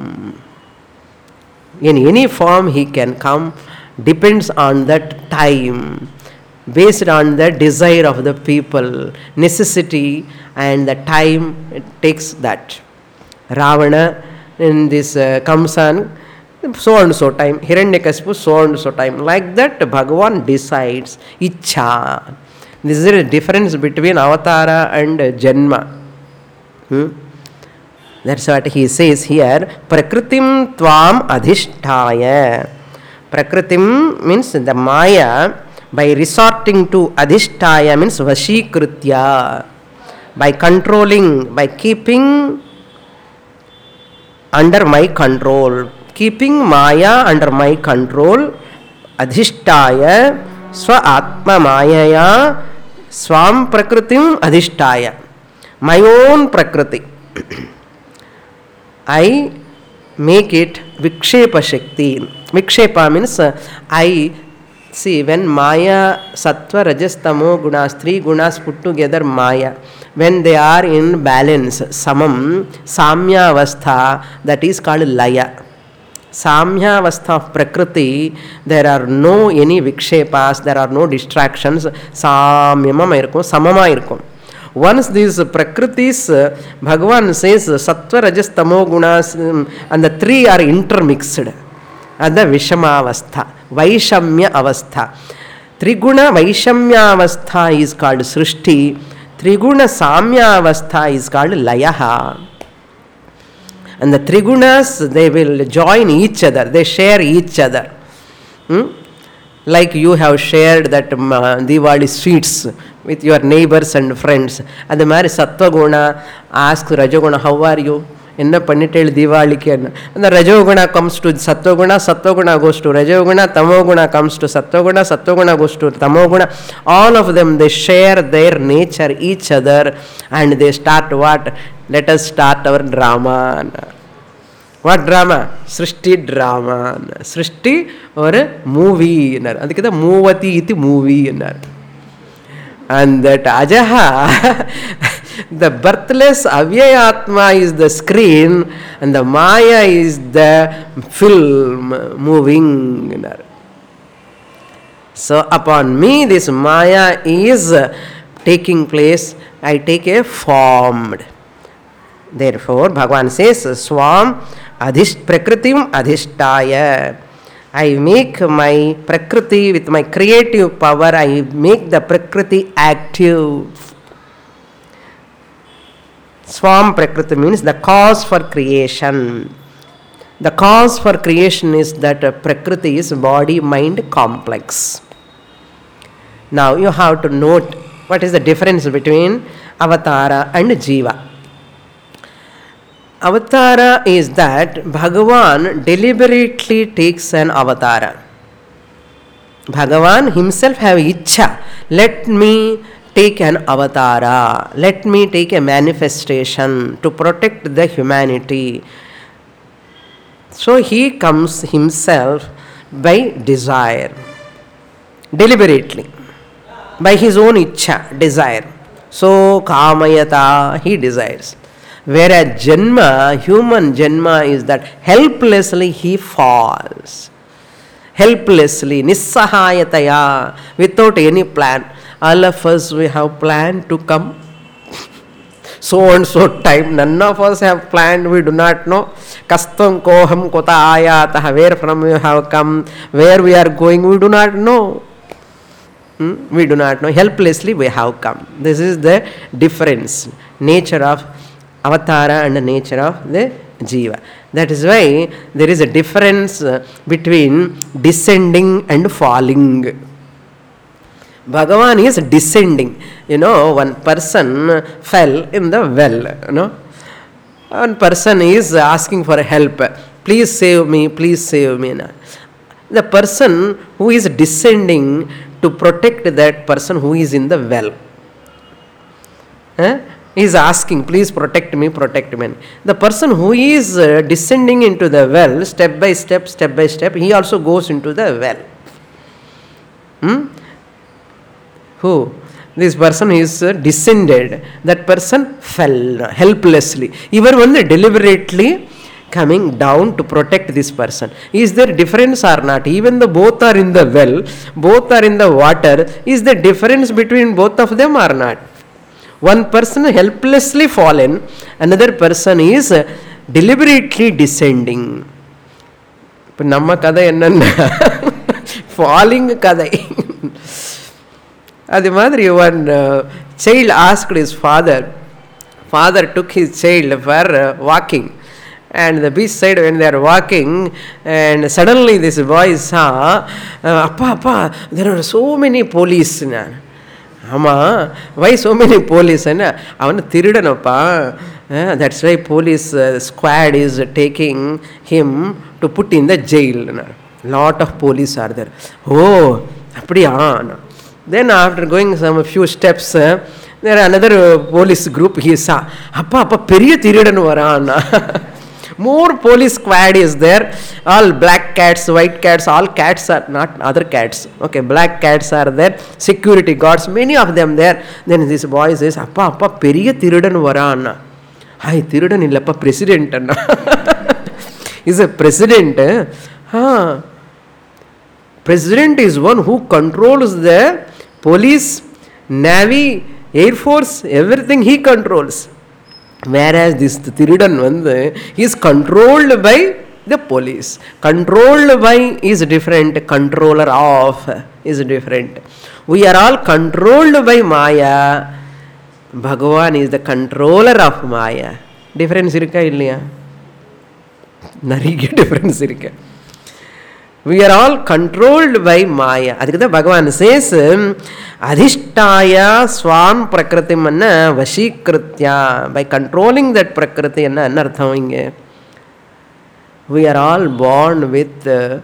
In any form he can come, depends on that time, based on the desire of the people, necessity and the time it takes that. Ravana in this uh, Kamsan, so and so time, Hiranyakashipu so and so time. Like that Bhagavan decides, Ichha. This is the difference between Avatara and Janma. Hmm? That's what he says here. Prakritim tvam adhishtaya. Prakritim means the Maya, by resorting to adhishtaya means vashikritya. By controlling, by keeping under my control. Keeping Maya under my control. Adhishtaya swa atma mayaya swam prakritim adhishtaya. My own prakriti. I make it Vikshepa Shakti. Vikshepa means uh, I see when Maya, Sattva, Rajas, Tamo gunas, three gunas put together Maya, when they are in balance, Samam, Samya Avastha, that is called Laya. Samya Avastha of Prakriti, there are no any Vikshepas, there are no distractions, Samyama irkum, Samama irkum. Once these Prakritis, Bhagavan says Sattva, Rajas, Tamo gunas, and the three are intermixed. At the Vishama Avastha, Vaishamya Avastha. Triguna Vaishamya Avastha is called Srishti. Triguna Samya Avastha is called Layaha. And the Trigunas, they will join each other, they share each other. Hmm? Like you have shared that um, Diwali sweets with your neighbors and friends. And the Mari Sattva Guna asks Rajoguna, how are you? Enna pannitel Diwali ki anna. And the Rajoguna comes to Sattva Guna, Sattva Guna goes to Rajoguna, Tamo Guna comes to Sattva Guna, Sattva Guna goes to Tamo Guna. All of them, they share their nature, each other, and they start what? Let us start our drama. What drama? Srishti drama. Srishti or a movie. Adhikada Movati iti movie. And that Ajaha, The birthless Avyayatma is the screen and the Maya is the film moving. So upon me this Maya is taking place, I take a form. Therefore Bhagavan says, Swam adhisht prakritim adhishtaya. I make my prakriti with my creative power, I make the prakriti active. Swam prakriti means the cause for creation. The cause for creation is that prakriti is body-mind complex. Now you have to note what is the difference between avatara and jiva. Avatara is that Bhagavan deliberately takes an avatara. Bhagavan himself have ichha. Let me take an avatara. Let me take a manifestation to protect the humanity. So he comes himself by desire. Deliberately. By his own ichha, desire. So kamayata, he desires. Whereas Janma, human Janma is that helplessly he falls. Helplessly, nissahayataya, without any plan. All of us, we have planned to come so and so time. None of us have planned, we do not know. Kastam koham kota ayatah, where from we have come, where we are going, we do not know. Hmm? We do not know. Helplessly we have come. This is the difference, nature of avatara and the nature of the jiva. That is why there is a difference between descending and falling. Bhagavan is descending. You know, one person fell in the well. You know, one person is asking for help. Please save me, please save me. The person who is descending to protect that person who is in the well. Eh? He is asking, please protect me, protect me. The person who is uh, descending into the well, step by step, step by step, he also goes into the well. Hmm? Who? This person is uh, descended. That person fell helplessly. Even when they deliberately coming down to protect this person. Is there difference or not? Even though both are in the well, both are in the water, is there difference between both of them or not? One person helplessly fallen, another person is deliberately descending. But namma kadai enna falling kadai. Adi madri one uh, child asked his father. Father took his child for uh, walking. And the beach side when they are walking, and suddenly this boy saw, uh, Appa, Appa, there are so many police. Ama, why so many police? Avana thirudanappa. That's why police uh, squad is taking him to put in the jail. Lot of police are there. Oh, apdiya. Then after going some few steps, uh, there another uh, police group he saw. Appa, Appa, periya thirudan varana. More police squad is there. All black cats, white cats, all cats are not other cats. Okay, black cats are there. Security guards, many of them there. Then this boy says, Appa, Appa, periya thirudan varana. Hi, thirudan illappa, president. Is a president. Eh? Huh. President is one who controls the police, navy, air force, everything he controls. Whereas this Thirudan one is controlled by the police. Controlled by is different. Controller of is different. We are all controlled by Maya. Bhagavan is the controller of Maya. Difference irukka illaya? Nariga difference irukka. We are all controlled by Maya. Adhikada Bhagavan says, Adhishtaya Swam Prakritim anna Vashikritya. By controlling that Prakriti anna anartham. We are all born with uh,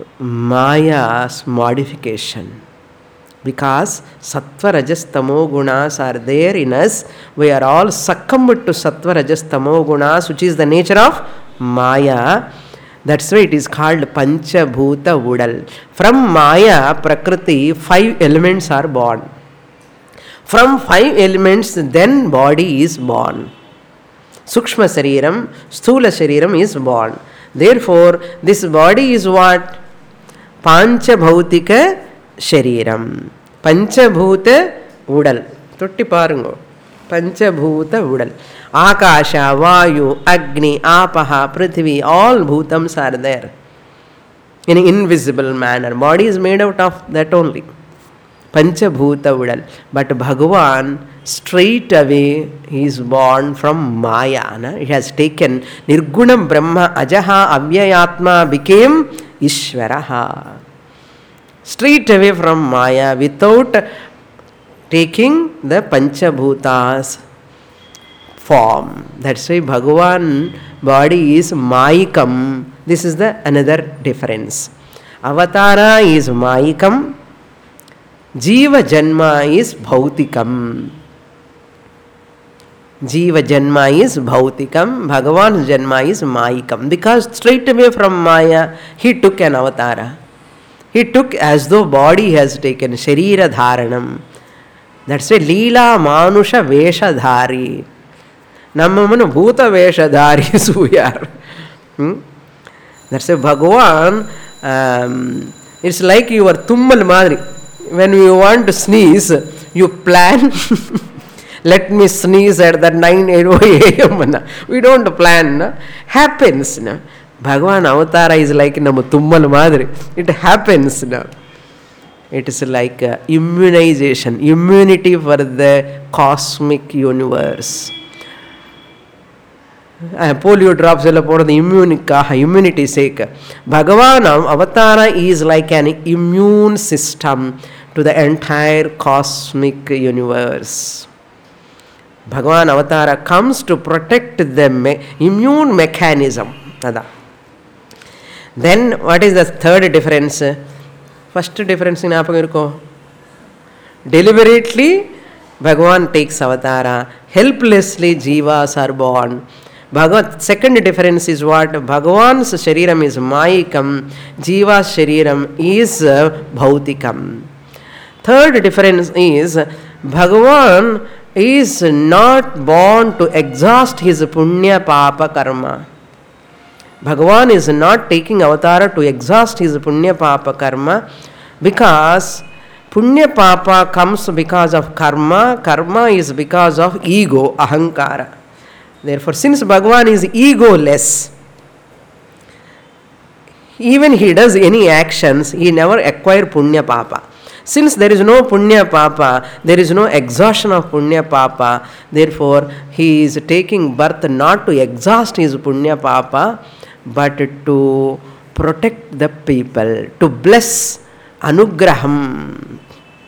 Maya's modification. Because Sattva Rajas Tamo Gunas are there in us, we are all succumbed to Sattva Rajas Tamo Gunas, which is the nature of Maya. That's why it is called Pancha Bhuta Udal. From Maya, Prakriti, five elements are born. From five elements, then body is born. Sukshma Shariram, Sthula Shariram is born. Therefore, this body is what? Pancha Bhautika Shariram. Pancha Bhuta Udal. Totti parungo. Pancha Bhuta Udal. Akasha, Vayu, Agni, Apaha, Prithvi, all Bhutams are there. In an invisible manner. Body is made out of that only. Pancha Bhuta Udal. But Bhagavan, straight away, he is born from Maya. Na? He has taken Nirgunam Brahma Ajaha Avyayatma became Ishvaraha. Straight away from Maya without taking the Pancha Bhutas form. That's why Bhagavan body is Mayikam. This is the another difference. Avatara is Mayikam. Jiva Janma is Bhautikam. Jiva Janma is Bhautikam. Bhagavan's Janma is Mayikam. Because straight away from Maya, he took an avatara. He took as though body has taken Sharira Dharanam. That's why Leela Manusha Veshadhari. Nammamanu Bhuta Veshadhari Suyar. Hmm? That's why Bhagavan, um, it's like you are Tummal Madri. When you want to sneeze, you plan, let me sneeze at that nine a m. We don't plan. Na? Happens. Na? Bhagavan Avatara is like Namu Tummal Madri. It happens. Na? It is like uh, immunization, immunity for the cosmic universe. Uh, polio drops for the immunity, immunity sake. Bhagavan Avatara is like an immune system to the entire cosmic universe. Bhagavan Avatara comes to protect the me- immune mechanism. Tada. Then what is the third difference? First difference in Apagirko. Deliberately, Bhagavan takes avatara. Helplessly, jivas are born. Bhagavat, second difference is what? Bhagavan's shariram is mayikam, jiva's shariram is bhautikam. Third difference is Bhagavan is not born to exhaust his punya papa karma. Bhagavan is not taking avatara to exhaust his punya papa karma because punya papa comes because of karma, karma is because of ego, ahankara. Therefore, since Bhagavan is egoless, even he does any actions, he never acquire punya papa. Since there is no punya papa, there is no exhaustion of punya papa, therefore he is taking birth not to exhaust his punya papa, but to protect the people, to bless anugraham,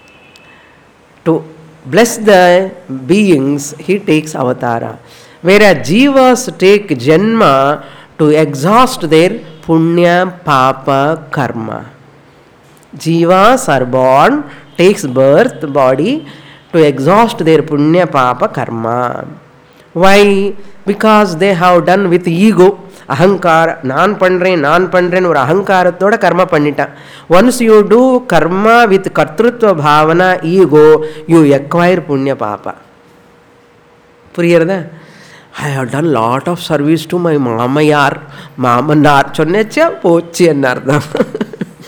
to bless the beings, he takes avatara. Whereas jivas take janma to exhaust their punya papa karma. Jivas are born, takes birth, body, to exhaust their punya papa karma. Why? Because they have done with ego, ahankara, nan pandren, nan pandren, or ahankara karma pandita. Once you do karma with kartrutva bhavana, ego, you acquire punya papa. Puriyarada? I have done lot of service to my mamayar, mamanar, chonnecha, pochi annardha.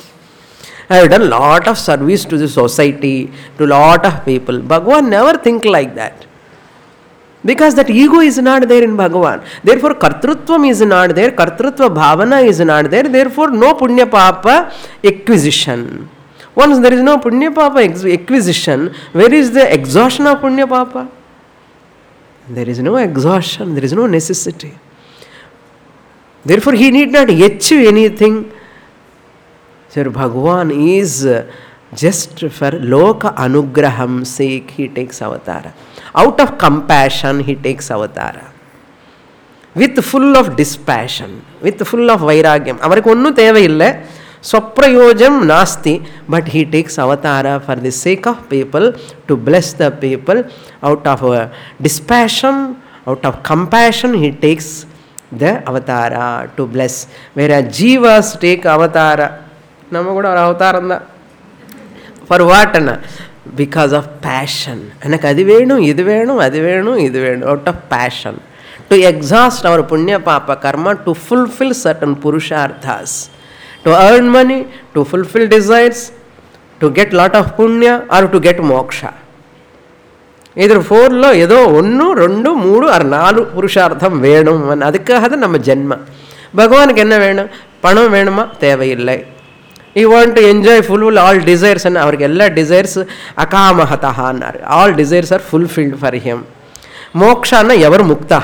I have done lot of service to the society, to lot of people. Bhagavan never think like that. Because that ego is not there in Bhagavan. Therefore, kartrutvam is not there, kartrutva bhavana is not there, therefore no punya papa acquisition. Once there is no punya papa acquisition, where is the exhaustion of punya papa? There is no exhaustion, there is no necessity. Therefore, he need not achieve anything. Sir Bhagavan is just for loka anugraham sake, he takes avatara. Out of compassion, he takes avatara. With full of dispassion, with full of vairagyam. Avarku onnu theva illa, swaprayojam nasti, but he takes avatara for the sake of people, to bless the people. Out of uh, dispassion, out of compassion, he takes the avatara to bless. Whereas jivas take avatara. Nama kuda avataranda. For what? because of passion. எனக்கு அது வேணும் இது வேணும் அது வேணும் இது வேணும், out of passion. To exhaust our punya papa karma, to fulfill certain purusharthas, to earn money, to fulfill desires, to get lot of punya or to get moksha. ఇద్దరు ఫోర్లో ఏదో ఒன்று రెండు మూడు ఆరు నాలుగు పురుషార్థం வேணும். அதுக்காக தான் நம்ம ஜென்ம. பகவானுக்கு என்ன வேணும்? பணம் வேணுமா? தேவையில்லை. You want to enjoy fulfil all desires and அவருக்கு எல்லா டிசைர்ஸ் அகாமஹதான்னார். All desires are fulfilled for him. மோக்ஷான்னா எவர் முக்தா.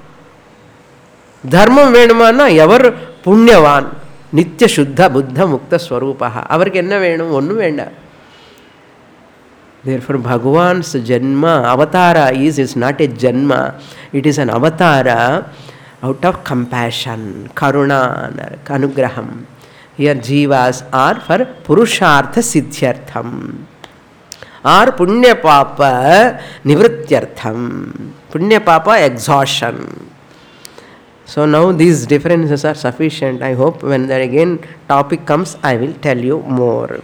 தர்மம் வேணுமானா எவர் புண்ணியவான், நித்திய சுத்த புத்த முக்த ஸ்வரூபா. அவருக்கு என்ன வேணும்? ஒன்றும் வேண்டாம். Therefore, Bhagavan's Janma, Avatara is, is not a Janma. It is an Avatara out of compassion, Karuna, Anugraham. Here Jivas are for Purushartha Siddhyartham or Punya Papa Nivrityartham. Punya Papa exhaustion. So now these differences are sufficient. I hope when there again topic comes, I will tell you more.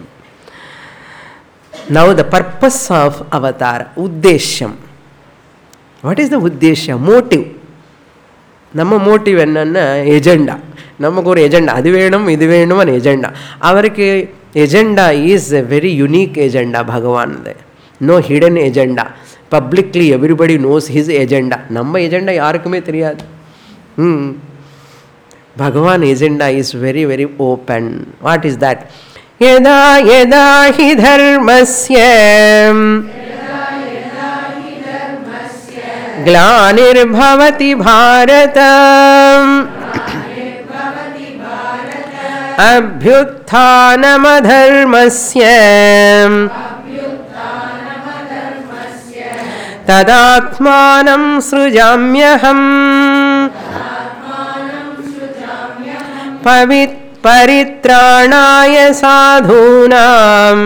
Now the purpose of Avatara, Uddeshyam. What is the Uddeshyam? Motive. நம்ம motive என்னன்னா agenda. நமக்கு ஒரு எஜெண்டா, அது வேணும் இது வேணும் అని agenda. அவருக்கு agenda is a very unique agenda பகவான். No hidden agenda. Publicly everybody knows his agenda. நம்ம எஜெண்டா யாருக்குமே தெரியாது. ம் பகவான் agenda is very very open. What is that? यदा यदा हि धर्मस्य ग्लानिर्भवति भारत अभ्युत्थानमधर्मस्य तदात्मानं सृजाम्यहम् पवित्र परित्राणाय साधूनां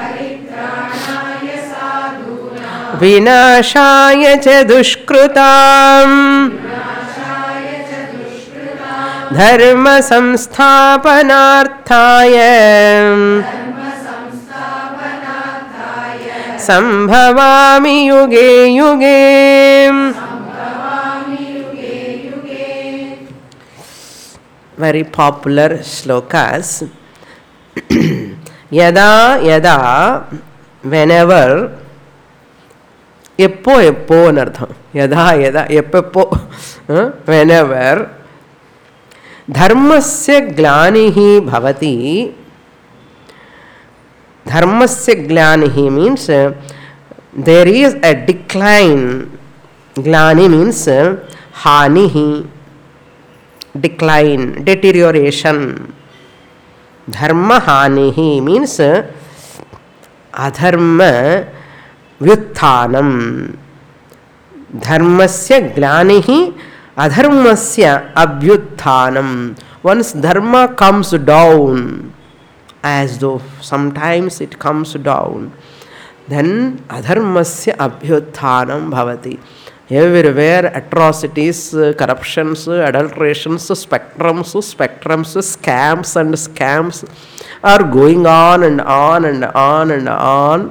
विनाशाय च दुष्कृतां धर्म संस्थापनार्थाय संभवामि युगे युगे. Very popular shlokas. Yada yada, whenever, eppo eppo anartham. Yada yada, eppo, whenever, dharmasya glanihi bhavati. Dharmasya glanihi means uh, there is a decline. Glani means uh, hanihi. Decline, deterioration. Dharma hanihi means adharma vyutthanam. Dharmasya glanihi adharmasya abhyutthanam. Once dharma comes down, as though sometimes it comes down, then adharmasya abhyutthanam bhavati. Everywhere atrocities, corruptions, adulterations, spectrums, spectrums, scams and scams are going on and on and on and on.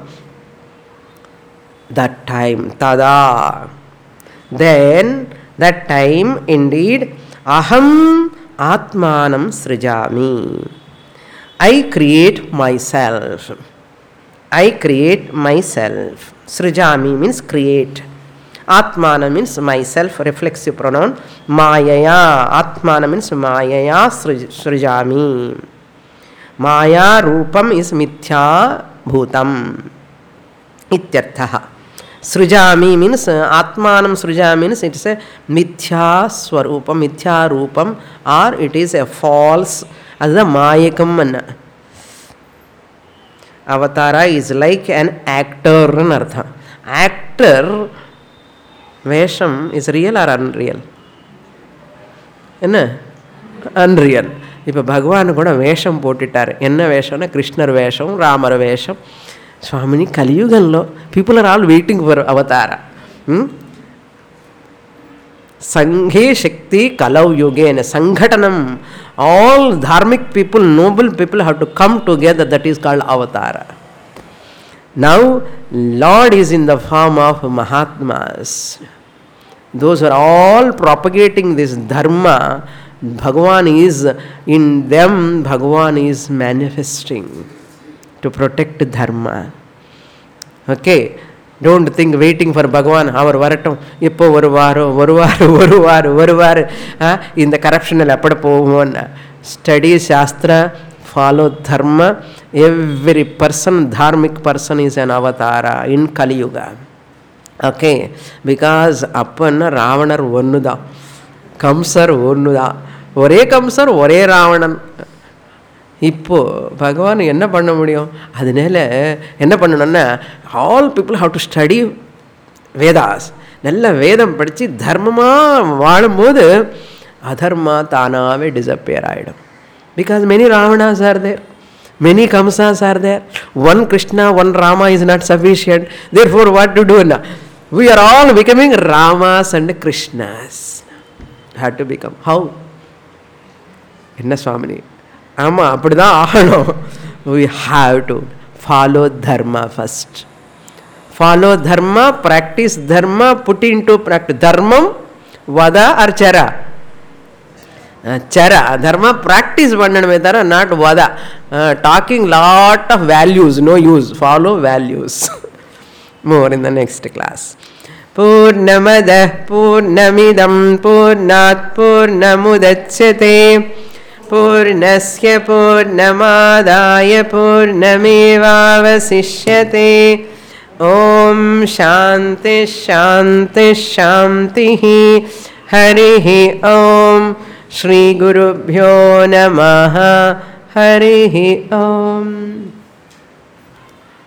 That time, tada. Then, that time indeed, aham atmanam srijami. I create myself. I create myself. Srijami means create. Atmana means myself, reflexive pronoun. Mayaya, Atmana means Mayaya srijami. Maya rupam is mithya bhutam. Ityarthaha. Srijami means Atmanam srijami means it is a mithya swarupam, mithya rupam, or it is a false, as a mayakam. Avatara is like an actor in artha. Actor வேஷம் is real or unreal? என்ன? Unreal. இப்போ பகவான் கூட வேஷம் போட்டுட்டார். என்ன வேஷம்னா கிருஷ்ணர் வேஷம், ராமர் வேஷம். స్వామిని కలియుగంలో people are all waiting for avatara. సంఘే శక్తి కలౌ యుగేన సంఘటనం. All dharmic people, noble people have to come together. That is called avatara. Now, Lord is in the form of Mahatmas. Those who are all propagating this dharma, Bhagavan is in them, Bhagavan is manifesting to protect dharma. Okay, don't think waiting for Bhagavan, our varatam, ippo oru vaaro, oru vaaro, oru vaaro, oru vaaro, in the corruption appada povona. Study Shastra, follow dharma. Every person, dharmic person is an avatara in Kali Yuga. Okay, because appanna Ravanar onnuda, Kamsar onnuda, ஒரே கம்சர் ஒரே ராவணன். இப்போ பகவான் என்ன பண்ண முடியும்? அதனால என்ன பண்ணணும்னா all people have to study Vedas. நல்ல வேதம் படித்து தர்மமாக வாழும்போது அதர்மா தானாகவே டிஸப்பியர் ஆகிடும். Because many Ravanas are there, many Kamsas are there. One Krishna, one Rama is not sufficient. Therefore, what to do now? We are all becoming Ramas and Krishnas. Had to become. How? Enna Swamini? Amma, appaditha ahanum. We have to follow dharma first. Follow dharma, practice dharma, put into practice. Dharmam, vada or chara? Chara, dharma practice vandaname tara, not vada. Uh, talking lot of values, no use. Follow values. More in the next class. Purnamada Purnamidam Purnat Purnamudachyate Purnasya Purnamadaya Purnamevavasishyate. Om Shanti Shanti Shantihi. Harihi Om. Shri Gurubhyo Namaha. Harihi Om.